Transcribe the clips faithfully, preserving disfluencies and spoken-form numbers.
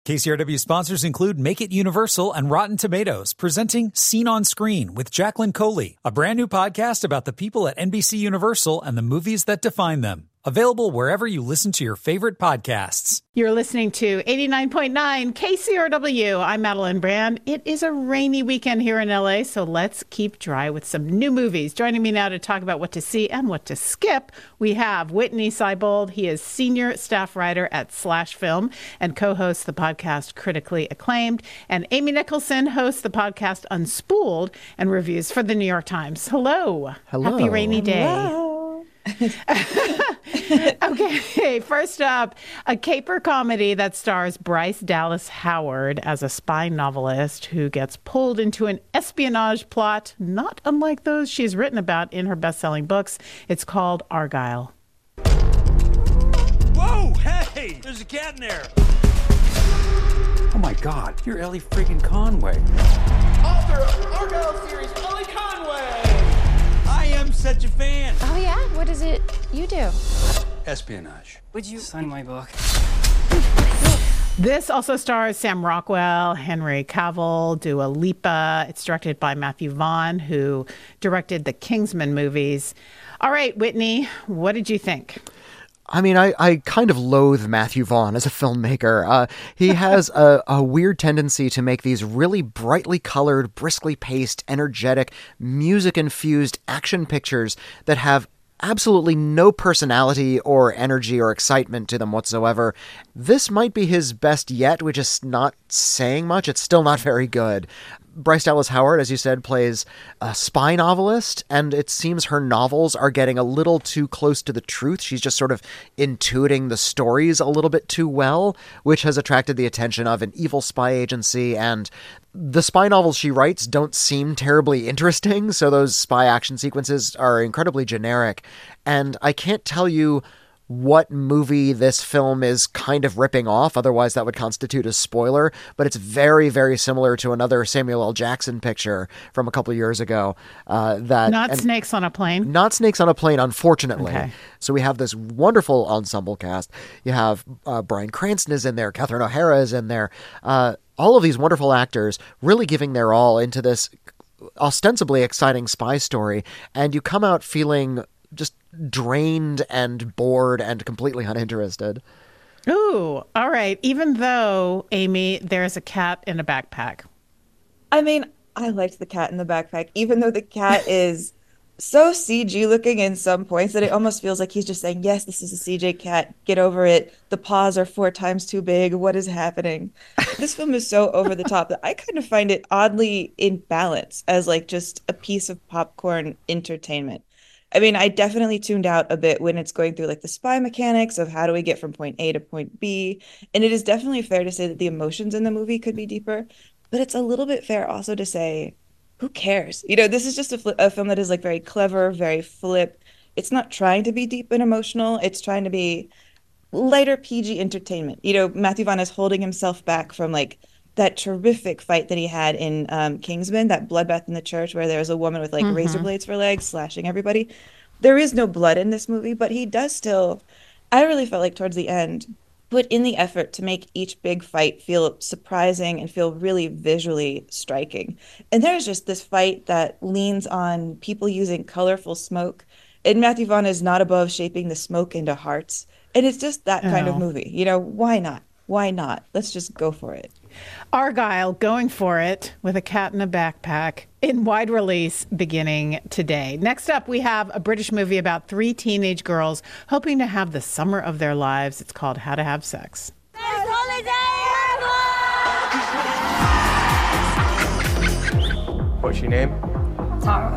K C R W sponsors include Make It Universal and Rotten Tomatoes, presenting Scene on Screen with Jacqueline Coley, a brand new podcast about the people at N B C Universal and the movies that define them. Available wherever you listen to your favorite podcasts. You're listening to eighty-nine point nine K C R W. I'm Madeline Brand. It is a rainy weekend here in L A, so let's keep dry with some new movies. Joining me now to talk about what to see and what to skip, we have Whitney Seibold. He is senior staff writer at Slash Film and co-hosts the podcast Critically Acclaimed. And Amy Nicholson hosts the podcast Unspooled and reviews for the New York Times. Hello. Hello. Happy rainy day. Hello. Okay, first up, a caper comedy that stars Bryce Dallas Howard as a spy novelist who gets pulled into an espionage plot not unlike those she's written about in her best-selling books. It's called Argylle. Whoa, hey, there's a cat in there. Oh my God, you're Ellie friggin' Conway. Author of Argylle series, Ellie Conway. I am such a fan. Oh yeah? What is it you do? Espionage. Would you sign my book? This also stars Sam Rockwell, Henry Cavill, Dua Lipa. It's directed by Matthew Vaughn, who directed the Kingsman movies. All right, Whitney, what did you think? I mean, I, I kind of loathe Matthew Vaughn as a filmmaker. Uh, he has a, a weird tendency to make these really brightly colored, briskly paced, energetic, music-infused action pictures that have absolutely no personality or energy or excitement to them whatsoever. This might be his best yet, which is not saying much. It's still not very good. Bryce Dallas Howard, as you said, plays a spy novelist, and it seems her novels are getting a little too close to the truth. She's just sort of intuiting the stories a little bit too well, which has attracted the attention of an evil spy agency, and the spy novels she writes don't seem terribly interesting, so those spy action sequences are incredibly generic, and I can't tell you what movie this film is kind of ripping off, otherwise that would constitute a spoiler, but it's very, very similar to another Samuel L. Jackson picture from a couple years ago. Uh, that Not Snakes on a Plane? Not Snakes on a Plane, unfortunately. Okay. So we have this wonderful ensemble cast. You have uh, Bryan Cranston is in there, Catherine O'Hara is in there, uh, all of these wonderful actors really giving their all into this ostensibly exciting spy story, and you come out feeling just drained and bored and completely uninterested. Ooh, all right. Even though, Amy, there's a cat in a backpack. I mean, I liked the cat in the backpack, even though the cat is so C G looking in some points that it almost feels like he's just saying, yes, this is a C J cat. Get over it. The paws are four times too big. What is happening? This film is so over the top that I kind of find it oddly in balance as like just a piece of popcorn entertainment. I mean, I definitely tuned out a bit when it's going through like the spy mechanics of how do we get from point A to point B. And it is definitely fair to say that the emotions in the movie could be deeper, but it's a little bit fair also to say, who cares? You know, this is just a, fl- a film that is like very clever, very flip. It's not trying to be deep and emotional. It's trying to be lighter P G entertainment. You know, Matthew Vaughn is holding himself back from like that terrific fight that he had in um, Kingsman, that bloodbath in the church where there was a woman with like mm-hmm. razor blades for legs slashing everybody. There is no blood in this movie, but he does still, I really felt like towards the end, put in the effort to make each big fight feel surprising and feel really visually striking. And there's just this fight that leans on people using colorful smoke. And Matthew Vaughn is not above shaping the smoke into hearts. And it's just that kind oh. of movie. You know, why not? Why not? Let's just go for it. Argylle going for it with a cat in a backpack in wide release beginning today. Next up, we have a British movie about three teenage girls hoping to have the summer of their lives. It's called How to Have Sex. What's your name? Tara.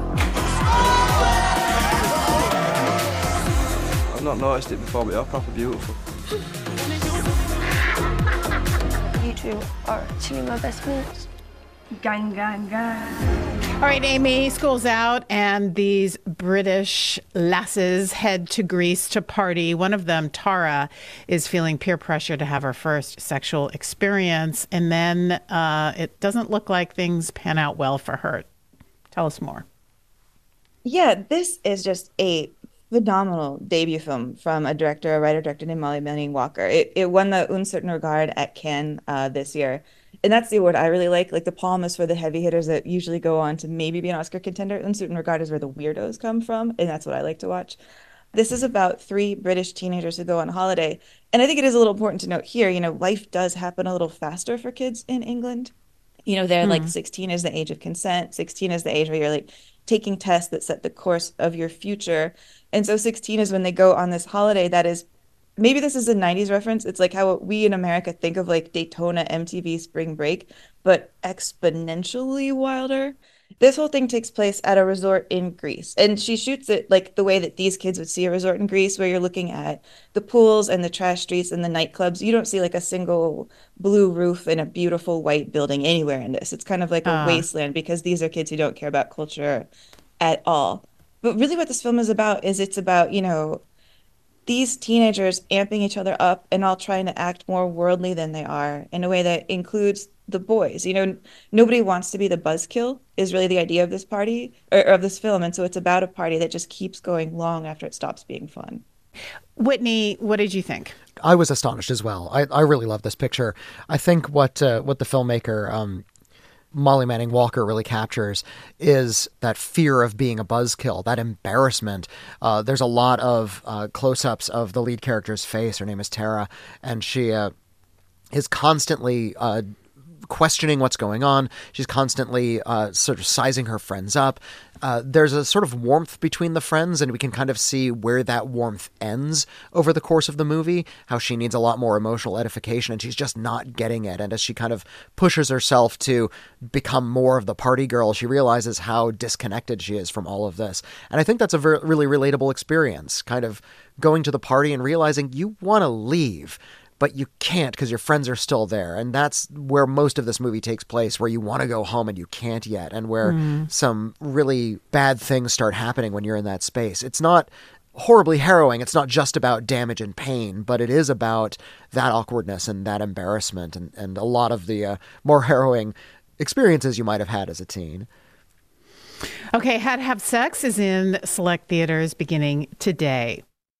I've not noticed it before, but you're proper beautiful. You two are actually my best mates. Gang, gang, gang. All right, Amy, school's out, and these British lasses head to Greece to party. One of them, Tara, is feeling peer pressure to have her first sexual experience, and then uh, it doesn't look like things pan out well for her. Tell us more. Yeah, this is just a phenomenal debut film from a director, a writer-director named Molly Manning Walker. It it won the Un Certain Regard at Cannes uh, this year. And that's the award I really like. Like the Palm is for the heavy hitters that usually go on to maybe be an Oscar contender. Un Certain Regard is where the weirdos come from, and that's what I like to watch. This is about three British teenagers who go on holiday. And I think it is a little important to note here, you know, life does happen a little faster for kids in England. You know, they're mm. like sixteen is the age of consent. sixteen is the age where you're like taking tests that set the course of your future. And so sixteen is when they go on this holiday that is, maybe this is a nineties reference. It's like how we in America think of like Daytona, M T V, Spring Break, but exponentially wilder. This whole thing takes place at a resort in Greece. And she shoots it like the way that these kids would see a resort in Greece, where you're looking at the pools and the trash streets and the nightclubs. You don't see like a single blue roof and a beautiful white building anywhere in this. It's kind of like a uh. wasteland, because these are kids who don't care about culture at all. But really what this film is about is it's about, you know, these teenagers amping each other up and all trying to act more worldly than they are in a way that includes the boys. You know, nobody wants to be the buzzkill is really the idea of this party or of this film. And so it's about a party that just keeps going long after it stops being fun. Whitney, what did you think? I was astonished as well. I, I really love this picture. I think what uh, what the filmmaker um, Molly Manning Walker really captures is that fear of being a buzzkill, that embarrassment. Uh, there's a lot of uh, close-ups of the lead character's face. Her name is Tara, and she uh, is constantly uh, questioning what's going on. She's constantly uh, sort of sizing her friends up. Uh, there's a sort of warmth between the friends, and we can kind of see where that warmth ends over the course of the movie, how she needs a lot more emotional edification, and she's just not getting it. And as she kind of pushes herself to become more of the party girl, she realizes how disconnected she is from all of this. And I think that's a ver- really relatable experience, kind of going to the party and realizing you want to leave, but you can't because your friends are still there. And that's where most of this movie takes place, where you want to go home and you can't yet, and where mm. some really bad things start happening when you're in that space. It's not horribly harrowing. It's not just about damage and pain, but it is about that awkwardness and that embarrassment and, and a lot of the uh, more harrowing experiences you might have had as a teen. Okay, How to Have Sex is in select theaters beginning today.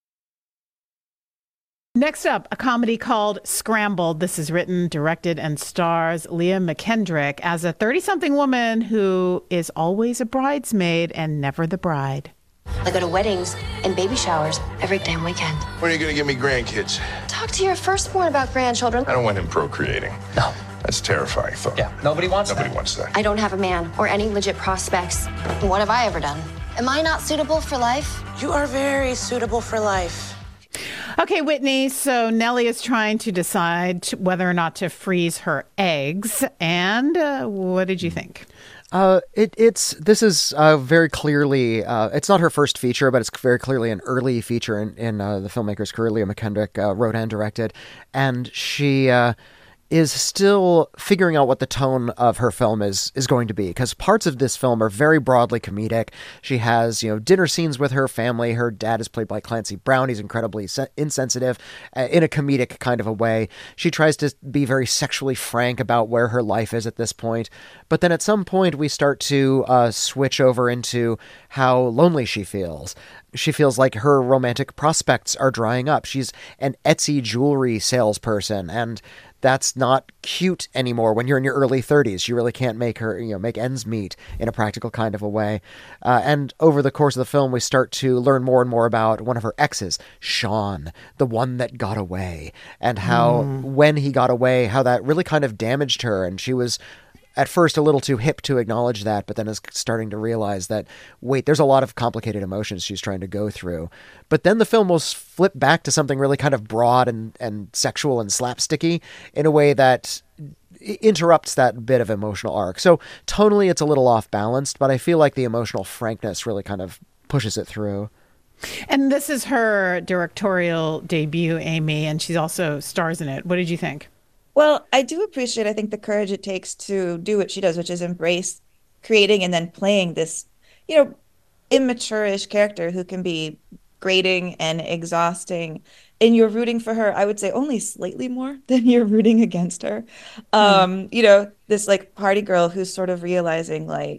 Next up, a comedy called Scrambled. This is written, directed, and stars Leah McKendrick as a thirty-something woman who is always a bridesmaid and never the bride. I go to weddings and baby showers every damn weekend. When are you going to give me grandkids? Talk to your firstborn about grandchildren. I don't want him procreating. No. That's a terrifying thought. Yeah, nobody wants Nobody that. wants that. I don't have a man or any legit prospects. What have I ever done? Am I not suitable for life? You are very suitable for life. Okay, Whitney, so Nellie is trying to decide whether or not to freeze her eggs. And uh, what did you think? Uh, it, it's this is uh, very clearly, uh, it's not her first feature, but it's very clearly an early feature in, in uh, the filmmaker's career. Leah McKendrick uh, wrote and directed. And she uh, is still figuring out what the tone of her film is is going to be, because parts of this film are very broadly comedic. She has, you know, dinner scenes with her family. Her dad is played by Clancy Brown. He's incredibly se- insensitive uh, in a comedic kind of a way. She tries to be very sexually frank about where her life is at this point. But then at some point we start to uh, switch over into how lonely she feels. She feels like her romantic prospects are drying up. She's an Etsy jewelry salesperson, and that's not cute anymore when you're in your early thirties. You really can't make her, you know, make ends meet in a practical kind of a way. Uh, and over the course of the film, we start to learn more and more about one of her exes, Sean, the one that got away, and how mm. when he got away, how that really kind of damaged her. And she was at first a little too hip to acknowledge that, but then is starting to realize that, wait, there's a lot of complicated emotions she's trying to go through. But then the film will flip back to something really kind of broad and, and sexual and slapsticky in a way that interrupts that bit of emotional arc. So tonally it's a little off balanced, but I feel like the emotional frankness really kind of pushes it through. And this is her directorial debut, Amy, and she also stars in it. What did you think? Well, I do appreciate, I think, the courage it takes to do what she does, which is embrace creating and then playing this, you know, immature-ish character who can be grating and exhausting. And you're rooting for her, I would say, only slightly more than you're rooting against her. Mm. Um, you know, this like party girl who's sort of realizing like,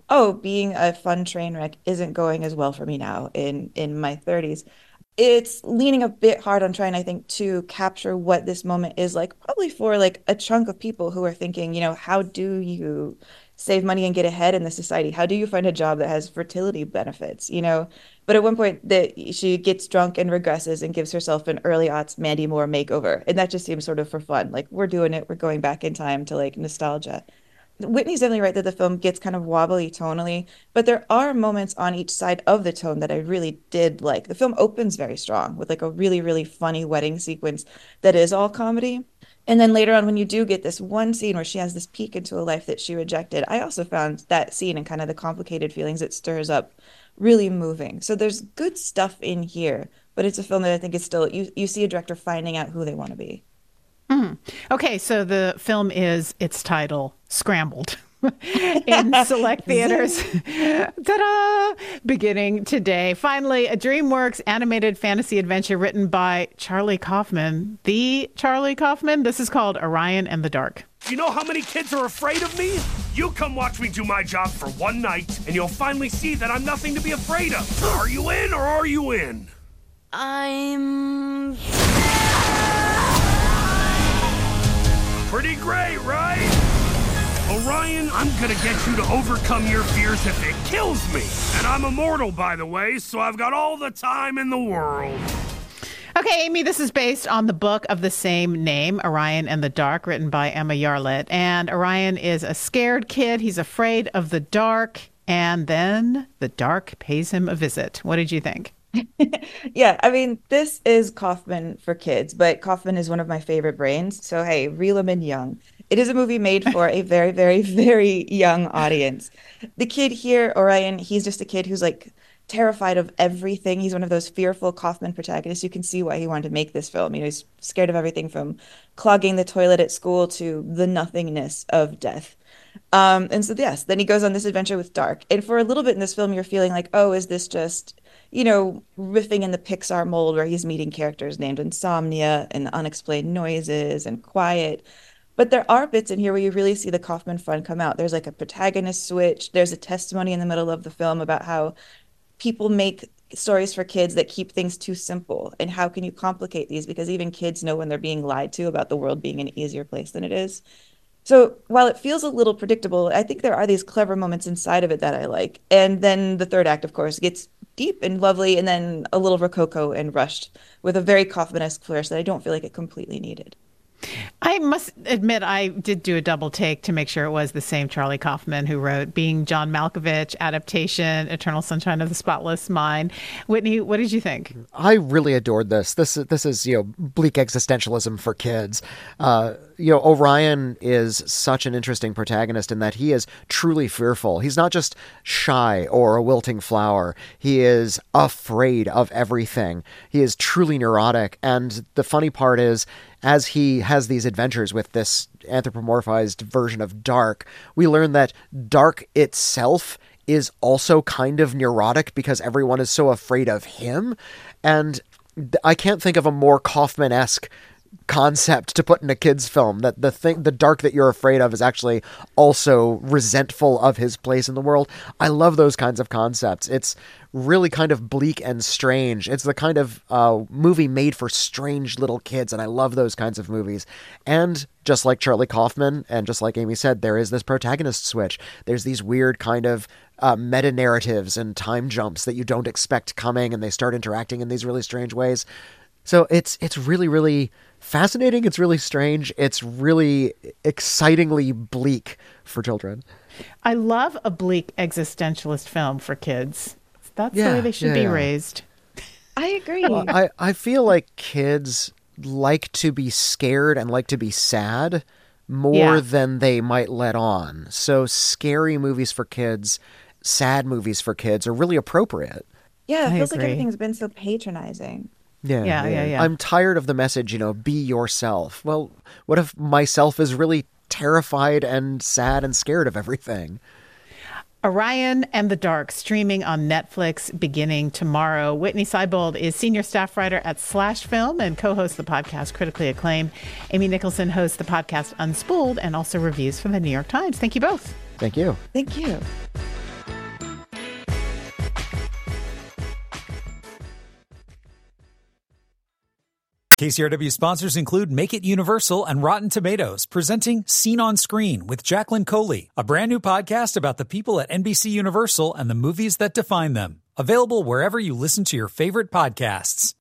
oh, being a fun train wreck isn't going as well for me now in in my thirties. It's leaning a bit hard on trying, I think, to capture what this moment is like, probably for like a chunk of people who are thinking, you know, how do you save money and get ahead in the society? How do you find a job that has fertility benefits, you know? But at one point that she gets drunk and regresses and gives herself an early aughts Mandy Moore makeover. And that just seems sort of for fun. Like, we're doing it. We're going back in time to like nostalgia. Whitney's definitely right that the film gets kind of wobbly tonally, but there are moments on each side of the tone that I really did like. The film opens very strong with like a really, really funny wedding sequence that is all comedy. And then later on, when you do get this one scene where she has this peek into a life that she rejected, I also found that scene and kind of the complicated feelings it stirs up really moving. So there's good stuff in here, but it's a film that I think is still, you, you see a director finding out who they want to be. Mm. Okay, so the film is its title, Scrambled, in select theaters. Ta-da! Beginning today. Finally, a DreamWorks animated fantasy adventure written by Charlie Kaufman. The Charlie Kaufman. This is called Orion and the Dark. You know how many kids are afraid of me? You come watch me do my job for one night, and you'll finally see that I'm nothing to be afraid of. Are you in or are you in? I'm... Pretty great, right? Orion, I'm gonna get you to overcome your fears if it kills me. And I'm immortal, by the way, so I've got all the time in the world. Okay, Amy, this is based on the book of the same name, Orion and the Dark, written by Emma Yarlett. And Orion is a scared kid. He's afraid of the dark. And then the dark pays him a visit. What did you think? Yeah, I mean, this is Kaufman for kids, but Kaufman is one of my favorite brains. So, hey, reel him in young. It is a movie made for a very, very, very young audience. The kid here, Orion, he's just a kid who's like terrified of everything. He's one of those fearful Kaufman protagonists. You can see why he wanted to make this film. You know, he's scared of everything from clogging the toilet at school to the nothingness of death. Um, and so, yes, then he goes on this adventure with Dark. And for a little bit in this film, you're feeling like, oh, is this just, you know, riffing in the Pixar mold where he's meeting characters named Insomnia and Unexplained Noises and Quiet. But there are bits in here where you really see the Kaufman fun come out. There's like a protagonist switch. There's a testimony in the middle of the film about how people make stories for kids that keep things too simple. And how can you complicate these? Because even kids know when they're being lied to about the world being an easier place than it is. So while it feels a little predictable, I think there are these clever moments inside of it that I like. And then the third act, of course, gets deep and lovely and then a little rococo and rushed with a very Kaufman-esque flourish that I don't feel like it completely needed. I must admit, I did do a double take to make sure it was the same Charlie Kaufman who wrote Being John Malkovich, Adaptation, Eternal Sunshine of the Spotless Mind. Whitney, what did you think? I really adored this. This, this is, you know, bleak existentialism for kids. Uh, you know, Orion is such an interesting protagonist in that he is truly fearful. He's not just shy or a wilting flower. He is afraid of everything. He is truly neurotic. And the funny part is, as he has these adventures with this anthropomorphized version of Dark, we learn that Dark itself is also kind of neurotic because everyone is so afraid of him. And I can't think of a more Kaufman-esque concept to put in a kid's film, that the thing, the dark that you're afraid of is actually also resentful of his place in the world. I love those kinds of concepts. It's really kind of bleak and strange. It's the kind of uh, movie made for strange little kids, and I love those kinds of movies. And just like Charlie Kaufman, and just like Amy said, there is this protagonist switch. There's these weird kind of uh, meta-narratives and time jumps that you don't expect coming, and they start interacting in these really strange ways. So it's it's really, really fascinating. It's really strange. It's really excitingly bleak for children. I love a bleak existentialist film for kids. That's yeah, the way they should yeah, be yeah. raised. I agree. Well, I, I feel like kids like to be scared and like to be sad more Yeah. than they might let on. So scary movies for kids, sad movies for kids are really appropriate. Yeah, it I feels like agree. everything's been so patronizing. Yeah, Yeah, yeah, yeah. I'm tired of the message, you know, be yourself. Well, what if myself is really terrified and sad and scared of everything? Orion and the Dark, streaming on Netflix beginning tomorrow. Whitney Seibold is senior staff writer at Slash Film and co-hosts the podcast Critically Acclaimed. Amy Nicholson hosts the podcast Unspooled and also reviews for the New York Times. Thank you both. Thank you. Thank you. K C R W sponsors include Make It Universal and Rotten Tomatoes, presenting Scene on Screen with Jacqueline Coley, a brand new podcast about the people at N B C Universal and the movies that define them. Available wherever you listen to your favorite podcasts.